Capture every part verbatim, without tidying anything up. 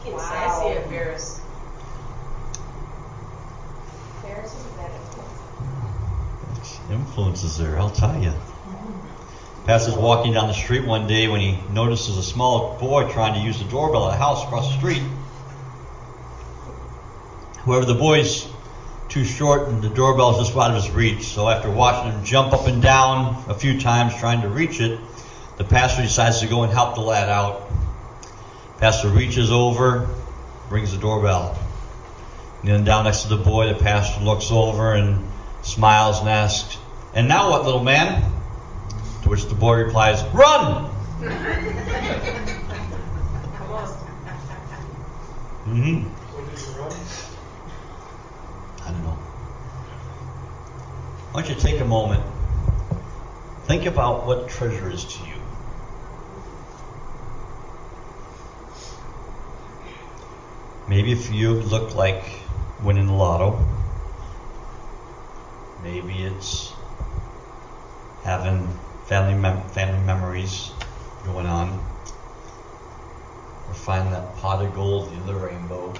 Wow. I see a Ferris. Ferris is better. Influences there, I'll tell you. Pastor's walking down the street one day when he notices a small boy trying to use the doorbell at a house across the street. However, the boy's too short and the doorbell's just out of his reach. So after watching him jump up and down a few times trying to reach it, the pastor decides to go and help the lad out. Pastor reaches over, rings the doorbell. Kneeling down next to the boy, the pastor looks over and smiles and asks, "And now what, little man?" To which the boy replies, "Run!" Mm-hmm. So did you run? I don't know. I want you to take a moment. Think about what treasure is to you. Maybe if you look like winning the lotto. Maybe it's having family mem- family memories going on. Or find that pot of gold in the rainbow.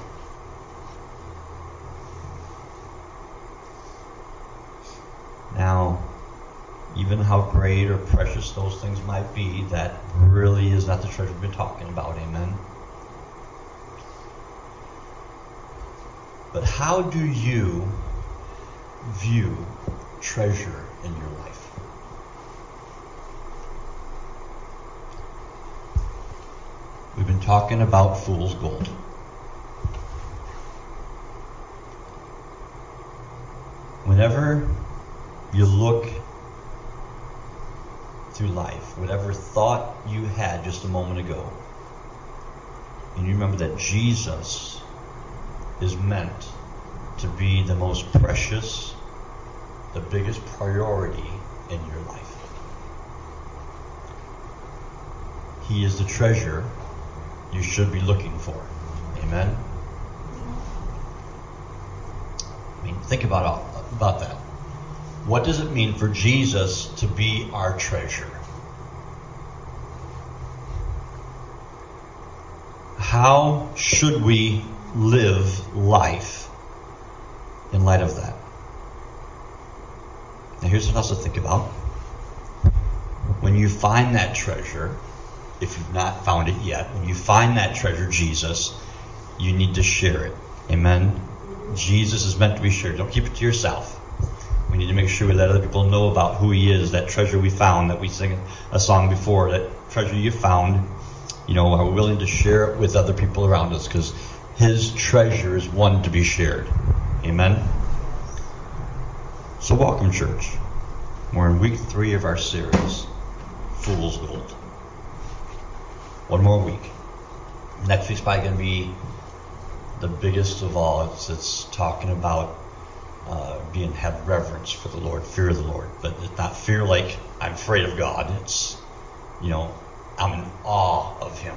Now, even how great or precious those things might be, that really is not the treasure we've been talking about. Amen. But how do you view treasure in your life? We've been talking about fool's gold. Whenever you look through life, whatever thought you had just a moment ago, and you remember that Jesus is meant to be the most precious, the biggest priority in your life. He is the treasure you should be looking for. Amen? I mean, think about all, about that. What does it mean for Jesus to be our treasure? How should we live life in light of that? Now here's what else to think about. When you find that treasure, if you've not found it yet, when you find that treasure, Jesus, you need to share it. Amen? Jesus is meant to be shared. Don't keep it to yourself. We need to make sure we let other people know about who He is, that treasure we found, that we sang a song before, that treasure you found. You know, are we willing to share it with other people around us? Because His treasure is one to be shared. Amen? So welcome, church. We're in week three of our series, Fool's Gold. One more week. Next week's probably going to be the biggest of all. It's, it's talking about uh, being have reverence for the Lord, fear of the Lord. But it's not fear like I'm afraid of God. It's, you know, I'm in awe of Him.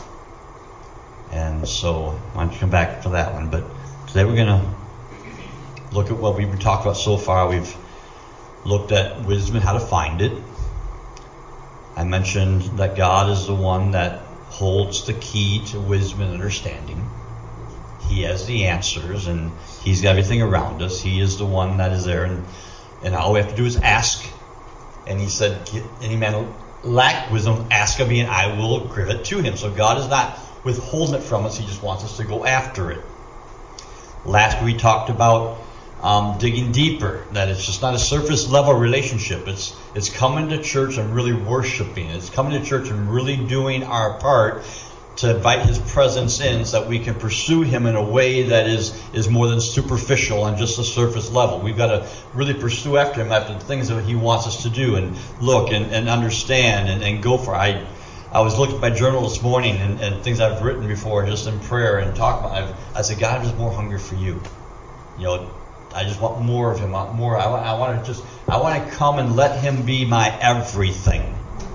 And so why don't you come back for that one? But today we're going to look at what we've been talking about so far. We've looked at wisdom and how to find it. I mentioned that God is the one that holds the key to wisdom and understanding. He has the answers, and He's got everything around us. He is the one that is there, and, and all we have to do is ask. And He said, "Get any man who lack wisdom, ask of me, and I will give it to him." So God is not withholding it from us. He just wants us to go after it. Last week we talked about Um, digging deeper, that it's just not a surface level relationship. It's it's coming to church and really worshiping. It's coming to church and really doing our part to invite His presence in so that we can pursue Him in a way that is, is more than superficial on just a surface level. We've got to really pursue after Him, after the things that He wants us to do, and look and, and understand and, and go for. I I was looking at my journal this morning and, and things I've written before just in prayer and talk about. I've, I said, God, I'm just more hungry for You. You know, I just want more of Him, more. I want, I want to just, I want to come and let Him be my everything.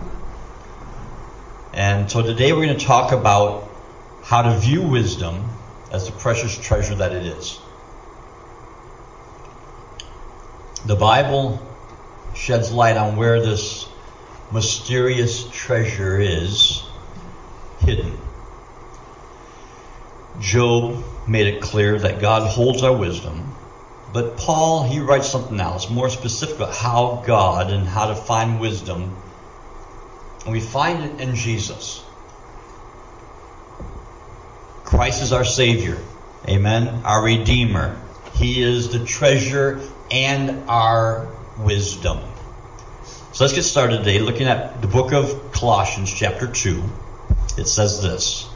And so today we're going to talk about how to view wisdom as the precious treasure that it is. The Bible sheds light on where this mysterious treasure is hidden. Job made it clear that God holds our wisdom. But Paul, he writes something else, more specific about how God and how to find wisdom. And we find it in Jesus. Christ is our Savior. Amen. Our Redeemer. He is the treasure and our wisdom. So let's get started today looking at the book of Colossians chapter two. It says this.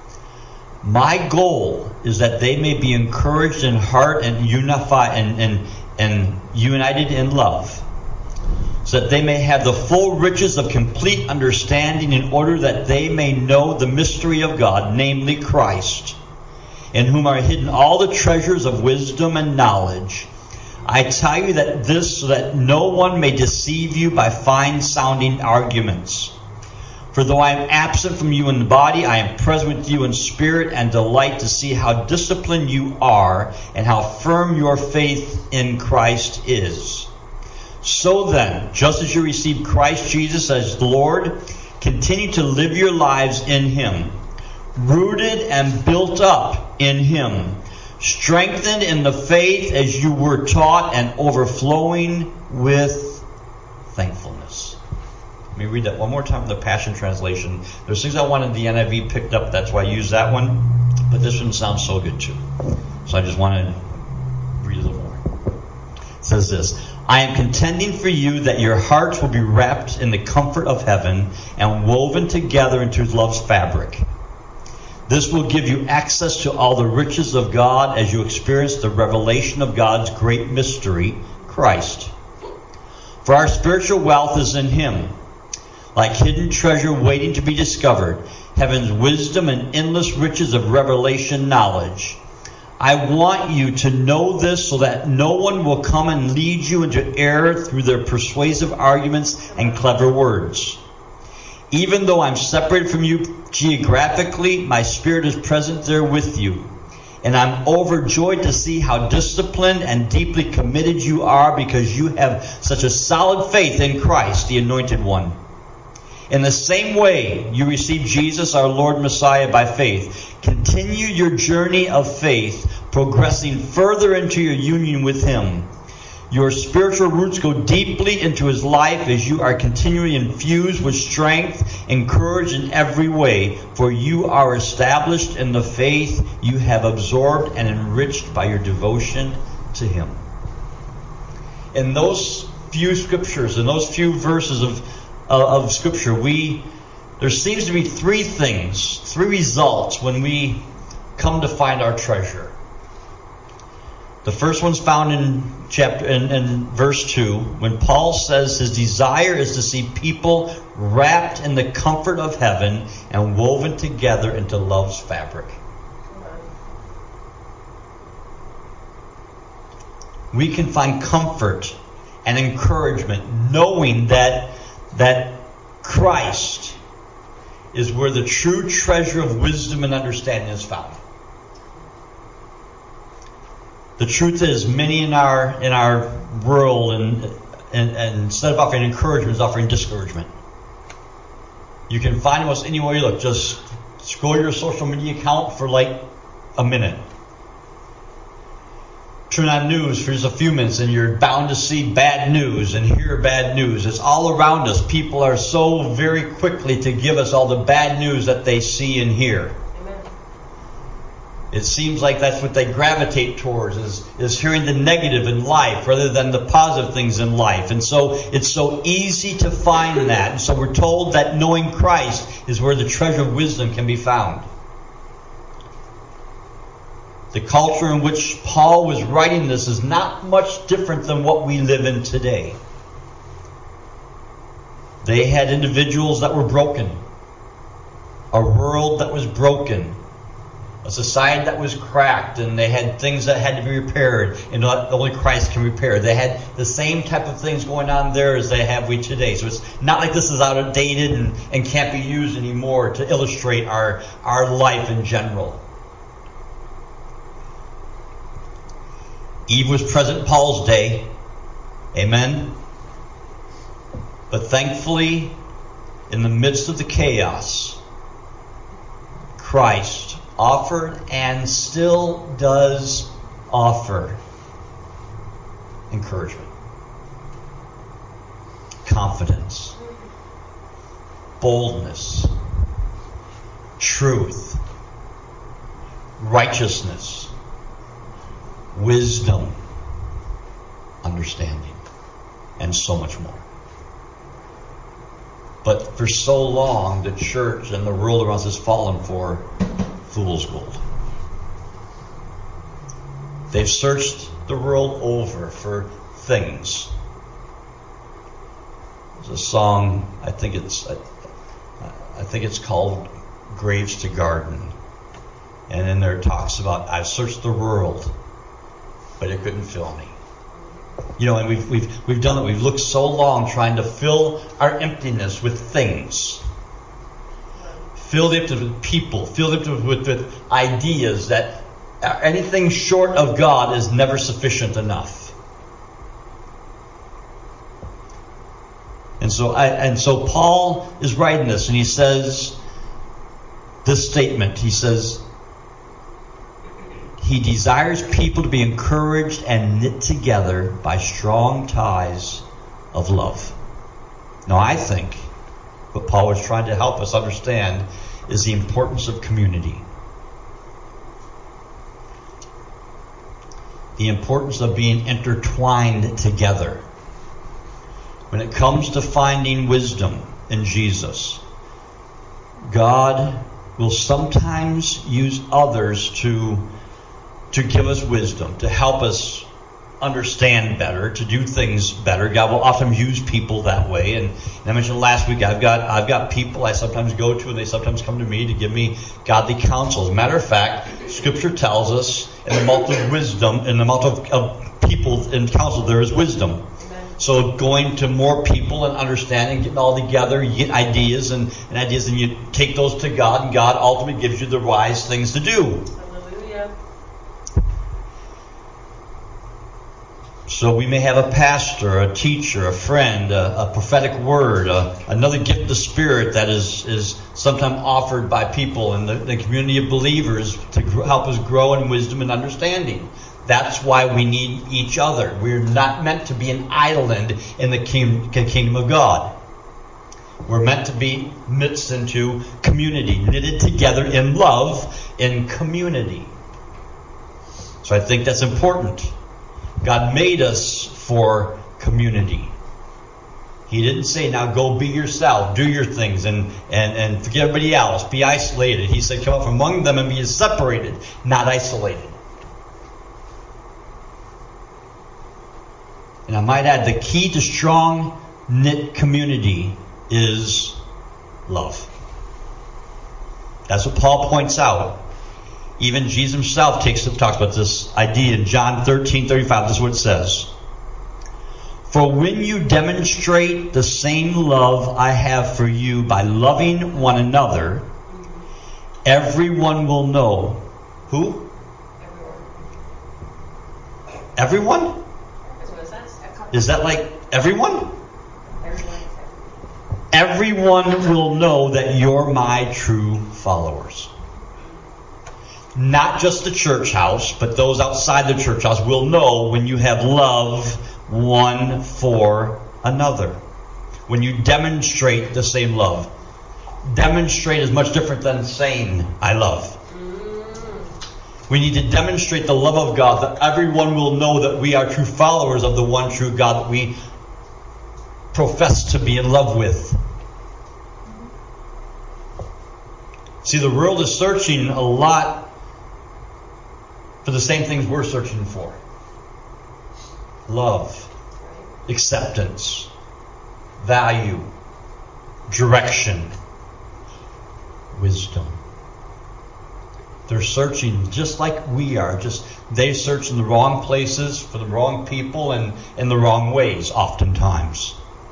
My goal is that they may be encouraged in heart and unified and, and, and united in love, so that they may have the full riches of complete understanding, in order that they may know the mystery of God, namely Christ, in whom are hidden all the treasures of wisdom and knowledge. I tell you that this, so that no one may deceive you by fine-sounding arguments. For though I am absent from you in the body, I am present with you in spirit, and delight to see how disciplined you are and how firm your faith in Christ is. So then, just as you received Christ Jesus as Lord, continue to live your lives in Him, rooted and built up in Him, strengthened in the faith as you were taught, and overflowing with thankfulness. Let me read that one more time from the Passion Translation. There's things I wanted the N I V picked up, that's why I used that one. But this one sounds so good too. So I just want to read a little more. It says this. I am contending for you that your hearts will be wrapped in the comfort of heaven and woven together into love's fabric. This will give you access to all the riches of God as you experience the revelation of God's great mystery, Christ. For our spiritual wealth is in Him, like hidden treasure waiting to be discovered, heaven's wisdom and endless riches of revelation knowledge. I want you to know this so that no one will come and lead you into error through their persuasive arguments and clever words. Even though I'm separated from you geographically, my spirit is present there with you. And I'm overjoyed to see how disciplined and deeply committed you are, because you have such a solid faith in Christ, the Anointed One. In the same way you receive Jesus, our Lord Messiah, by faith, continue your journey of faith, progressing further into your union with Him. Your spiritual roots go deeply into His life as you are continually infused with strength, encouraged in every way, for you are established in the faith you have absorbed and enriched by your devotion to Him. In those few scriptures, in those few verses of uh, of scripture, we there seems to be three things, three results when we come to find our treasure. The first one's found in chapter in, in verse two, when Paul says his desire is to see people wrapped in the comfort of heaven and woven together into love's fabric. We can find comfort and encouragement knowing that that Christ is where the true treasure of wisdom and understanding is found. The truth is, many in our in our world, and, and, and instead of offering encouragement, is offering discouragement. You can find almost anywhere you look. Just scroll your social media account for like a minute. Turn on news for just a few minutes, and you're bound to see bad news and hear bad news. It's all around us. People are so very quickly to give us all the bad news that they see and hear. It seems like that's what they gravitate towards, is, is hearing the negative in life rather than the positive things in life. And so it's so easy to find that. And so we're told that knowing Christ is where the treasure of wisdom can be found. The culture in which Paul was writing this is not much different than what we live in today. They had individuals that were broken, a world that was broken, a society that was cracked, and they had things that had to be repaired, and only Christ can repair. They had the same type of things going on there as they have we today. So it's not like this is outdated and, and can't be used anymore to illustrate our, our life in general. Eve was present in Paul's day. Amen. But thankfully, in the midst of the chaos, Christ offered and still does offer encouragement, confidence, boldness, truth, righteousness, wisdom, understanding, and so much more. But for so long, the church and the world around us has fallen for fool's gold. They've searched the world over for things. There's a song, I think it's, I, I think it's called Graves to Garden. And in there it talks about, I've searched the world, but it couldn't fill me. You know, and we've we've we've done it. We've looked so long trying to fill our emptiness with things, fill it with people, fill it with, with, with ideas that anything short of God is never sufficient enough. And so, I, and so Paul is writing this, and he says this statement. He says, he desires people to be encouraged and knit together by strong ties of love. Now, I think what Paul was trying to help us understand is the importance of community. The importance of being intertwined together. When it comes to finding wisdom in Jesus, God will sometimes use others to to give us wisdom, to help us understand better, to do things better. God will often use people that way. And, and I mentioned last week, I've got I've got people I sometimes go to, and they sometimes come to me to give me godly counsel. As a matter of fact, Scripture tells us in the amount of wisdom, in the amount of, of people in counsel, there is wisdom. Amen. So going to more people and understanding, getting all together, you get ideas and, and ideas, and you take those to God, and God ultimately gives you the wise things to do. So we may have a pastor, a teacher, a friend, a, a prophetic word, a, another gift of the Spirit that is, is sometimes offered by people in the, the community of believers to gr- help us grow in wisdom and understanding. That's why we need each other. We're not meant to be an island in the king, kingdom of God. We're meant to be mixed into community, knitted together in love, in community. So I think that's important. God made us for community. He didn't say, now go be yourself, do your things, and, and, and forget everybody else, be isolated. He said, come out from among them and be separated, not isolated. And I might add, the key to strong knit community is love. That's what Paul points out. Even Jesus himself takes talks about this idea in John thirteen thirty-five. This is what it says. For when you demonstrate the same love I have for you by loving one another, everyone will know. Who? Everyone? Is that like everyone? Everyone will know that you're my true followers. Not just the church house, but those outside the church house will know when you have love one for another. When you demonstrate the same love. Demonstrate is much different than saying, I love. We need to demonstrate the love of God, that everyone will know that we are true followers of the one true God that we profess to be in love with. See, the world is searching a lot for the same things we're searching for. Love, acceptance, value, direction, wisdom. They're searching just like we are. Just they search in the wrong places for the wrong people and in the wrong ways oftentimes.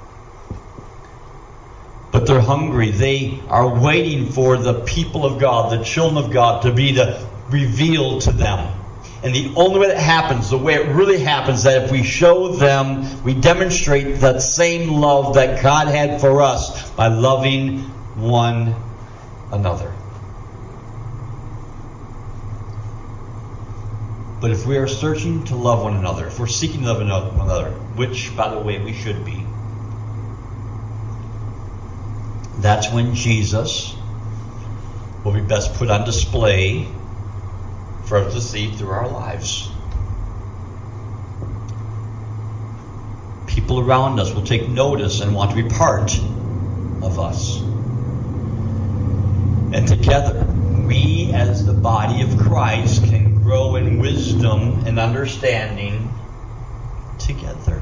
But they're hungry. They are waiting for the people of God, the children of God, to be the, revealed to them. And the only way that happens, the way it really happens, that if we show them, we demonstrate that same love that God had for us by loving one another. But if we are searching to love one another, if we're seeking to love one another, which, by the way, we should be, that's when Jesus will be best put on display for us to see through our lives. People around us will take notice and want to be part of us. And together, we as the body of Christ can grow in wisdom and understanding together.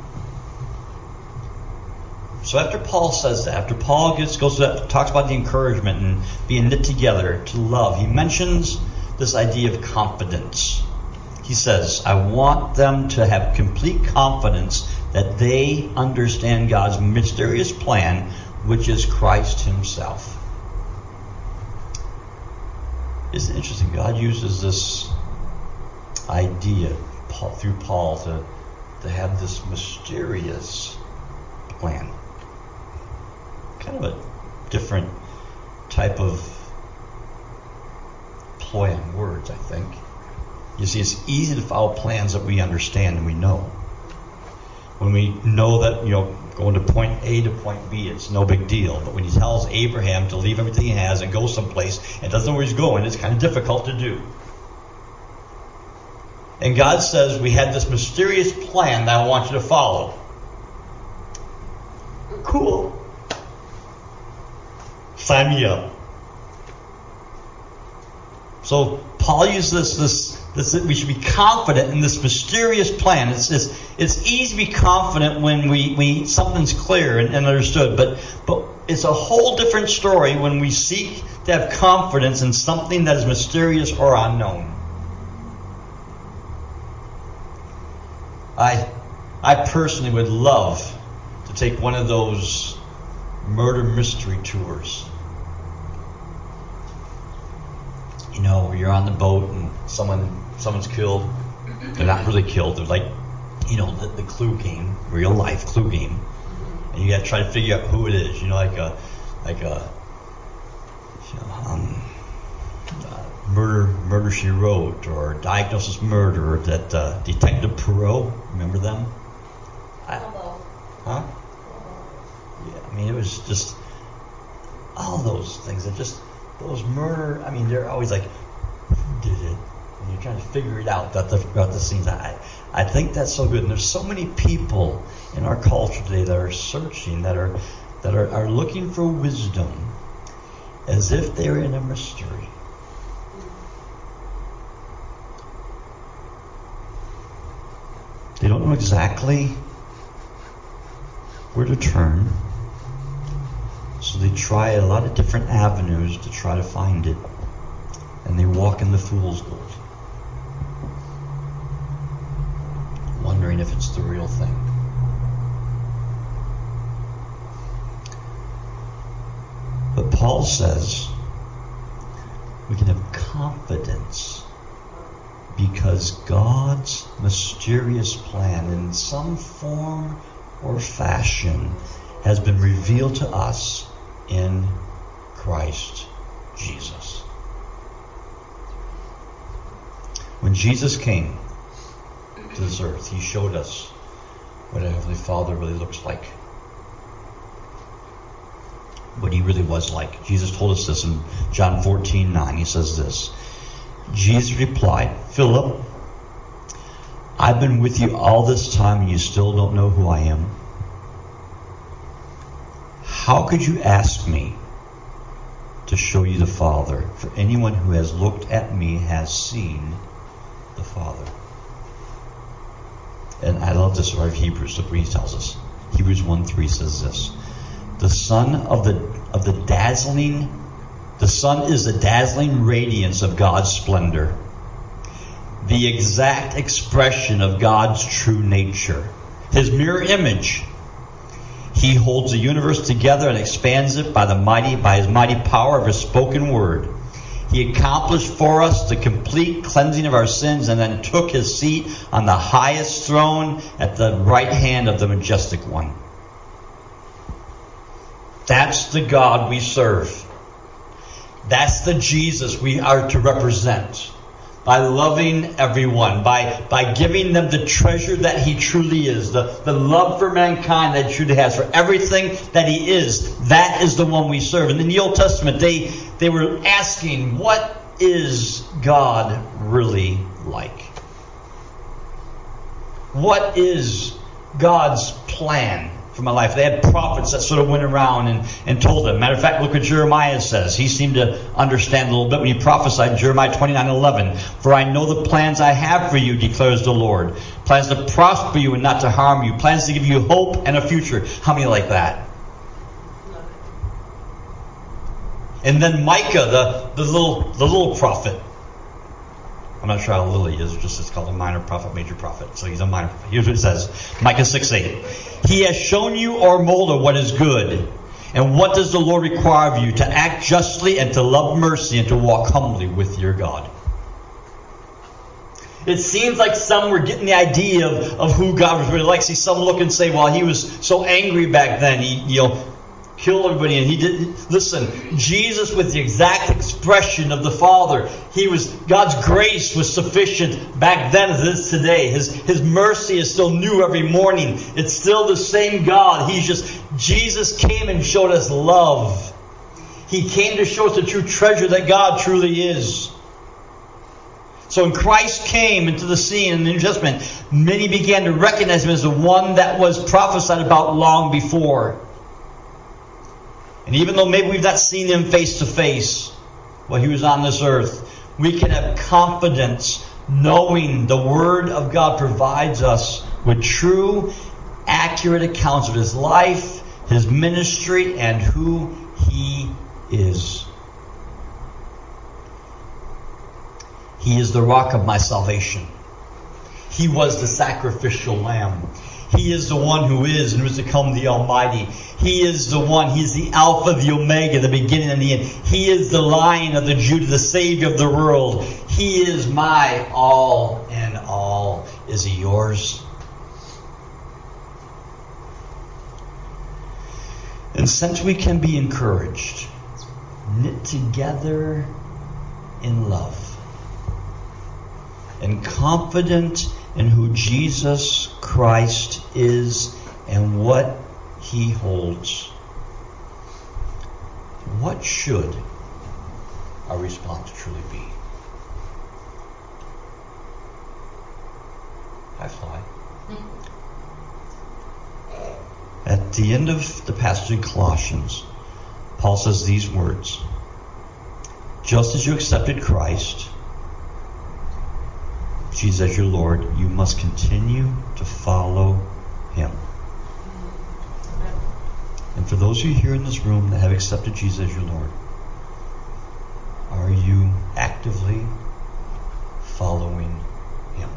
So after Paul says that, after Paul gets goes to that, talks about the encouragement and being knit together to love, he mentions this idea of confidence. He says, I want them to have complete confidence that they understand God's mysterious plan, which is Christ himself. Isn't it interesting? God uses this idea Paul, through Paul to, to have this mysterious plan. Kind of a different type of play on words, I think. You see, it's easy to follow plans that we understand and we know. When we know that, you know, going to point A to point B, it's no big deal. But when he tells Abraham to leave everything he has and go someplace and doesn't know where he's going, it's kind of difficult to do. And God says, we had this mysterious plan that I want you to follow. Cool. Sign me up. So Paul uses this, this, this, we should be confident in this mysterious plan. It's, it's, it's easy to be confident when we, we something's clear and, and understood, but, but it's a whole different story when we seek to have confidence in something that is mysterious or unknown. I, I personally would love to take one of those murder mystery tours. You know, where you're on the boat and someone someone's killed. They're not really killed. They're like, you know, the, the Clue game, real life Clue game, and you got to try to figure out who it is. You know, like a like a you know, um, uh, murder murder she wrote or Diagnosis Murder. Or that uh, Detective Poirot. Remember them? I, huh? Yeah, I mean, it was just all those things that just. Those murder, I mean, they're always like, who did it? And you're trying to figure it out throughout the, throughout the scenes. I, I think that's so good. And there's so many people in our culture today that are searching, that are that are, are looking for wisdom as if they're in a mystery. They don't know exactly where to turn. So they try a lot of different avenues to try to find it. And they walk in the fool's gold, wondering if it's the real thing. But Paul says we can have confidence because God's mysterious plan in some form or fashion has been revealed to us in Christ Jesus. When Jesus came to this earth, he showed us what a Heavenly Father really looks like. What he really was like. Jesus told us this in John fourteen nine. He says this. Jesus replied, Philip, I've been with you all this time and you still don't know who I am. How could you ask me to show you the Father? For anyone who has looked at me has seen the Father. And I love this out of Hebrews. Look what he tells us. Hebrews one three says this. The sun of the of the dazzling the sun is the dazzling radiance of God's splendor, the exact expression of God's true nature, his mirror image. He holds the universe together and expands it by the mighty, by his mighty power of his spoken word. He accomplished for us the complete cleansing of our sins and then took his seat on the highest throne at the right hand of the majestic one. That's the God we serve. That's the Jesus we are to represent. by loving everyone, by, by giving them the treasure that He truly is, the, the love for mankind that He truly has, for everything that He is. That is the one we serve. And in the Old Testament, they, they were asking, what is God really like? What is God's plan for my life? They had prophets that sort of went around and, and told them. Matter of fact, look what Jeremiah says. He seemed to understand a little bit when he prophesied in Jeremiah twenty-nine eleven. For I know the plans I have for you, declares the Lord. Plans to prosper you and not to harm you. Plans to give you hope and a future. How many like that? And then Micah, the, the little the little prophet. I'm not sure how little he is, just it's called a minor prophet, major prophet. So he's a minor prophet. Here's what it says. Micah six eight. He has shown you, O mortal, what is good. And what does the Lord require of you? To act justly and to love mercy and to walk humbly with your God. It seems like some were getting the idea of, of who God was really like. See, some look and say, well, He was so angry back then. He, you know, killed everybody, and He did. Listen, Jesus was the exact expression of the Father. He was God's grace was sufficient back then as it is today. His His mercy is still new every morning. It's still the same God. He's just Jesus came and showed us love. He came to show us the true treasure that God truly is. So when Christ came into the scene in the New Testament, many began to recognize Him as the one that was prophesied about long before. And even though maybe we've not seen Him face to face while He was on this earth, we can have confidence knowing the Word of God provides us with true, accurate accounts of His life, His ministry, and who He is. He is the rock of my salvation. He was the sacrificial lamb. He is the one who is and who is to come, the Almighty. He is the one. He is the Alpha, the Omega, the beginning and the end. He is the Lion of the Judah, the Savior of the world. He is my all in all. Is He yours? And since we can be encouraged, knit together in love, and confident in who Jesus Christ is and what He holds, what should our response truly be? I fly. At the end of the passage in Colossians, Paul says these words: just as you accepted Christ, Jesus as your Lord, you must continue to follow Him. And for those of you here in this room that have accepted Jesus as your Lord, are you actively following Him?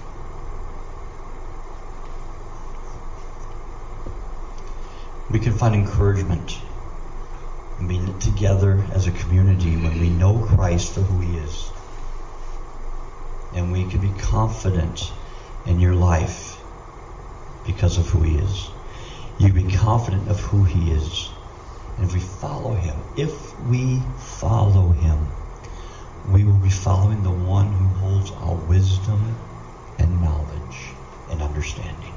We can find encouragement and be knit together as a community when we know Christ for who He is. And we can be confident in your life because of who He is. You be confident of who He is. And if we follow Him, if we follow Him, we will be following the one who holds all wisdom and knowledge and understanding.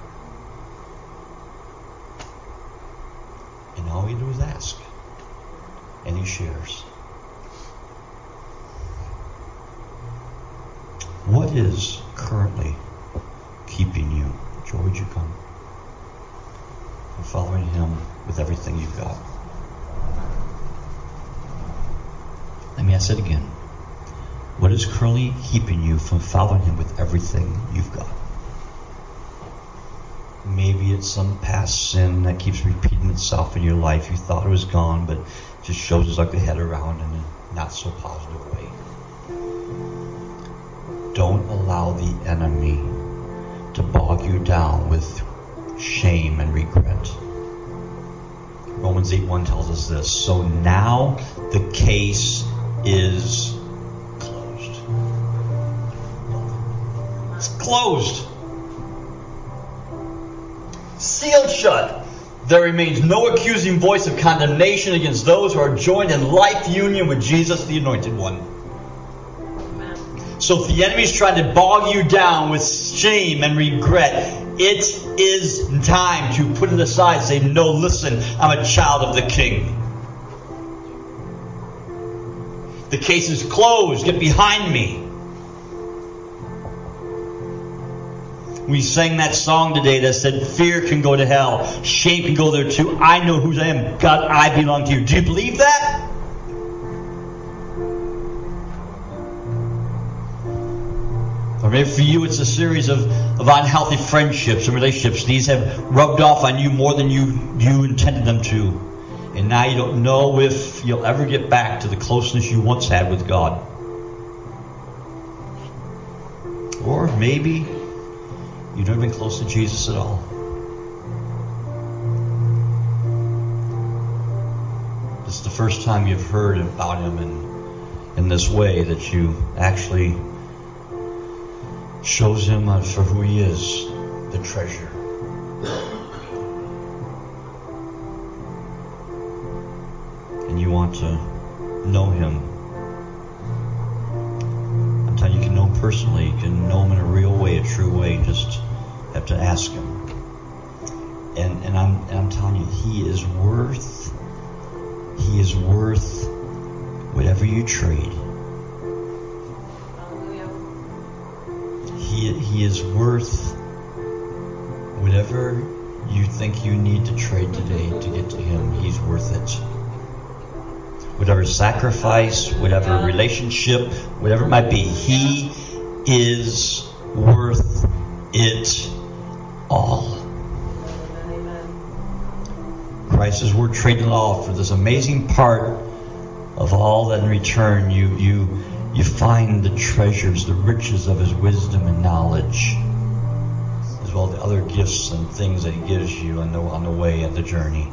And all we do is ask. And He shares. What is currently keeping you? Joy, would you come? From following Him with everything you've got. Let me ask it again. What is currently keeping you from following Him with everything you've got? Maybe it's some past sin that keeps repeating itself in your life. You thought it was gone, but it just shows its ugly head around in a not so positive way. Don't allow the enemy to bog you down with shame and regret. Romans eight one tells us this. So now the case is closed. It's closed. Sealed shut. There remains no accusing voice of condemnation against those who are joined in life union with Jesus, the Anointed One. So if the enemy's trying to bog you down with shame and regret, it is time to put it aside and say, no, listen, I'm a child of the King. The case is closed. Get behind me. We sang that song today that said, fear can go to hell. Shame can go there too. I know who I am. God, I belong to you. Do you believe that? Or maybe for you it's a series of, of unhealthy friendships and relationships. These have rubbed off on you more than you, you intended them to. And now you don't know if you'll ever get back to the closeness you once had with God. Or maybe you've never been close to Jesus at all. This is the first time you've heard about Him in, in this way, that you actually shows Him for who He is, the treasure. And you want to know Him. I'm telling you, you can know Him personally. You can know Him in a real way, a true way. Just have to ask Him. And and I'm and I'm telling you, He is worth. He is worth whatever you trade. He He is worth whatever you think you need to trade today to get to Him. He's worth it. Whatever sacrifice, whatever relationship, whatever it might be, He is worth it all. Christ is worth trading it all for this amazing part of all that in return you you you find the treasures, the riches of His wisdom and knowledge, as well as the other gifts and things that He gives you on the on the way of the journey.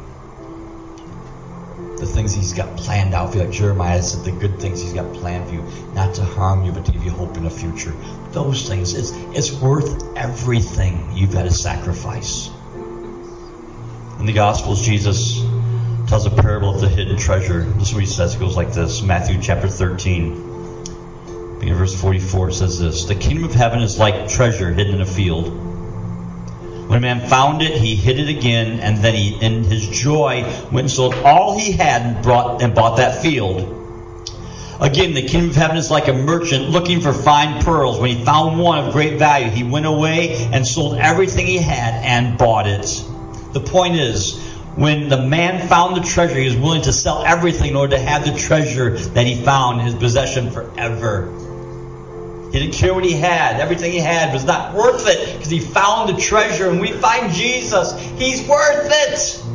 The things He's got planned out for you, like Jeremiah said, the good things He's got planned for you, not to harm you, but to give you hope in the future. Those things, it's it's worth everything you've got to sacrifice. In the Gospels, Jesus tells a parable of the hidden treasure. This is what He says. It goes like this. Matthew chapter thirteen, beginning of verse forty-four, it says this: the kingdom of heaven is like treasure hidden in a field. When a man found it, he hid it again, and then he, in his joy, went and sold all he had and brought and bought that field. Again, the kingdom of heaven is like a merchant looking for fine pearls. When he found one of great value, he went away and sold everything he had and bought it. The point is, when the man found the treasure, he was willing to sell everything in order to have the treasure that he found in his possession forever. He didn't care what he had. Everything he had was not worth it because he found the treasure. And we find Jesus. He's worth it.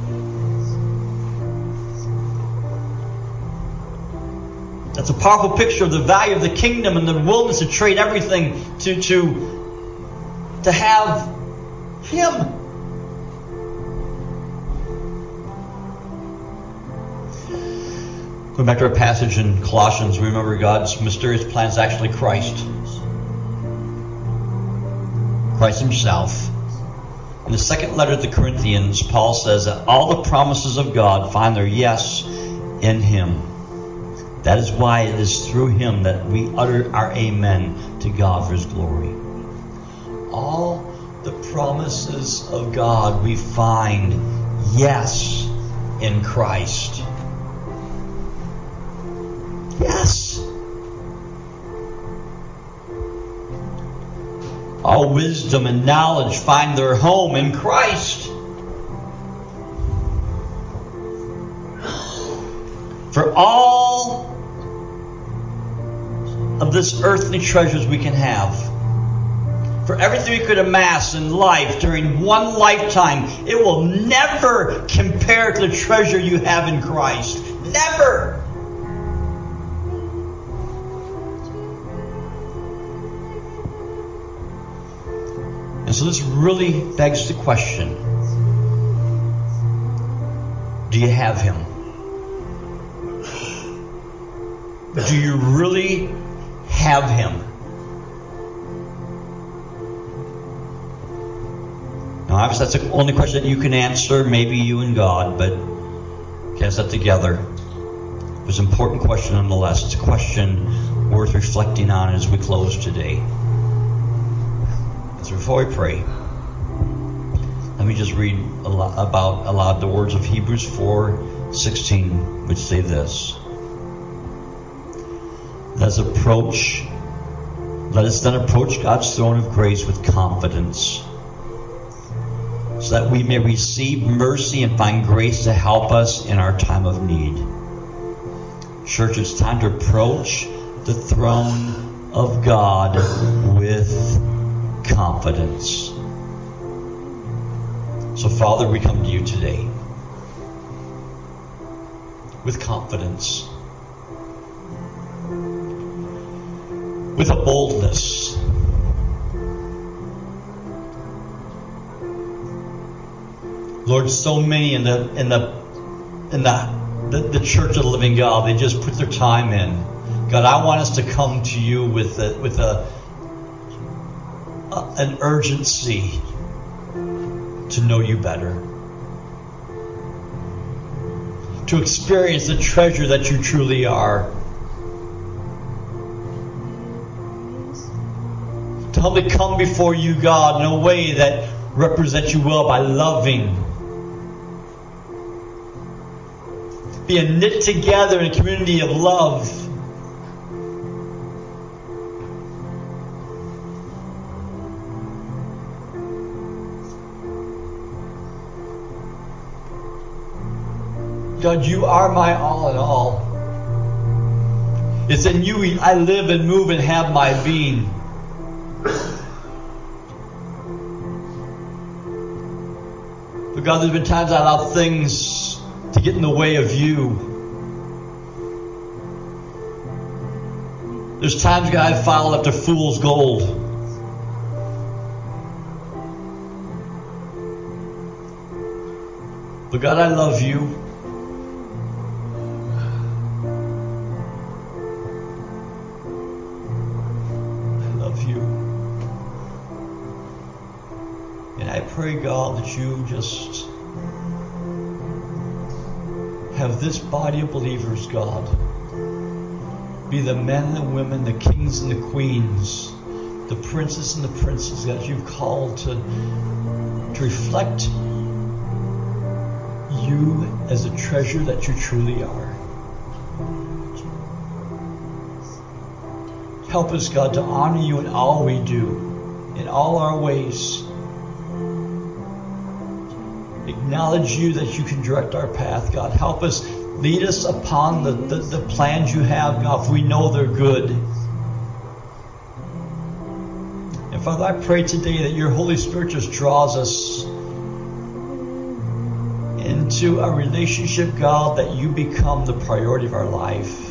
That's a powerful picture of the value of the kingdom and the willingness to trade everything to, to, to have Him. Going back to our passage in Colossians, we remember God's mysterious plan is actually Christ. Christ Himself. In the second letter to the Corinthians, Paul says that all the promises of God find their yes in Him. That is why it is through Him that we utter our amen to God for His glory. All the promises of God we find yes in Christ. Yes. All wisdom and knowledge find their home in Christ. For all of this earthly treasures we can have, for everything we could amass in life during one lifetime, it will never compare to the treasure you have in Christ. Never. And so this really begs the question, do you have Him? Do you really have Him? Now obviously that's the only question that you can answer, maybe you and God, but cast that together. It's an important question nonetheless. It's a question, worth reflecting on as we close today. So before we pray, let me just read a lot about aloud the words of Hebrews four sixteen, which say this: Let us approach, let us then approach God's throne of grace with confidence, so that we may receive mercy and find grace to help us in our time of need. Church, it's time to approach the throne of God with confidence. So, Father, we come to you today with confidence, with a boldness, Lord. So many in the in the in the the, the Church of the Living God, they just put their time in. God, I want us to come to you with a, with a, a an urgency to know you better, to experience the treasure that you truly are, to humbly come before you, God, in a way that represents you well by loving, being knit together in a community of love. God, you are my all in all. It's in you I live and move and have my being. But God, there's been times I allow things to get in the way of you. There's times, God, I followed after fool's gold. But God, I love you. I love you. And I pray, God, that you just have this body of believers, God, be the men and the women, the kings and the queens, the princes and the princes that you've called to, to reflect you as a treasure that you truly are. Help us, God, to honor you in all we do, in all our ways. Acknowledge you that you can direct our path, God. Help us, lead us upon the, the, the plans you have, God, if we know they're good. And Father, I pray today that your Holy Spirit just draws us into a relationship, God, that you become the priority of our life.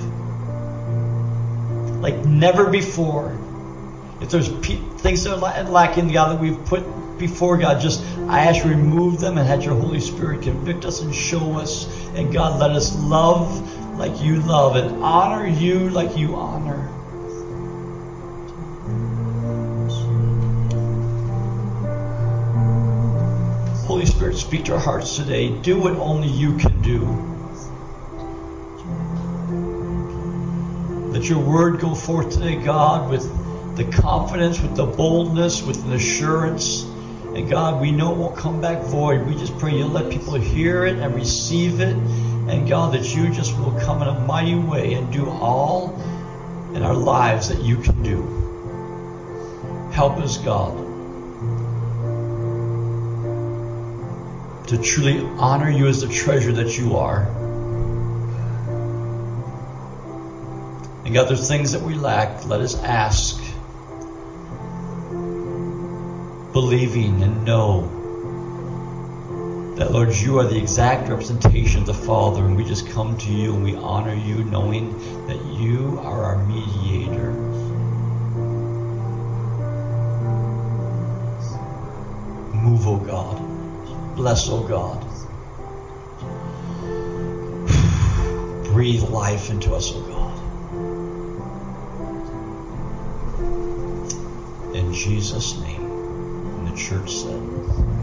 Like never before. If there's pe- things that are lacking, God, that we've put before, God, just I ask you to remove them and have your Holy Spirit convict us and show us. And God, let us love like you love and honor you like you honor. Holy Spirit, speak to our hearts today. Do what only you can do. Let your word go forth today, God, with the confidence, with the boldness, with an assurance. And God, we know it won't come back void. We just pray you'll let people hear it and receive it. And God, that you just will come in a mighty way and do all in our lives that you can do. Help us, God, to truly honor you as the treasure that you are. And God, there's things that we lack. Let us ask, believing and know that, Lord, you are the exact representation of the Father, and we just come to you and we honor you, knowing that you are our mediator. Move, O God. Bless, O God. Breathe life into us, O God. In Jesus' name. And the church said,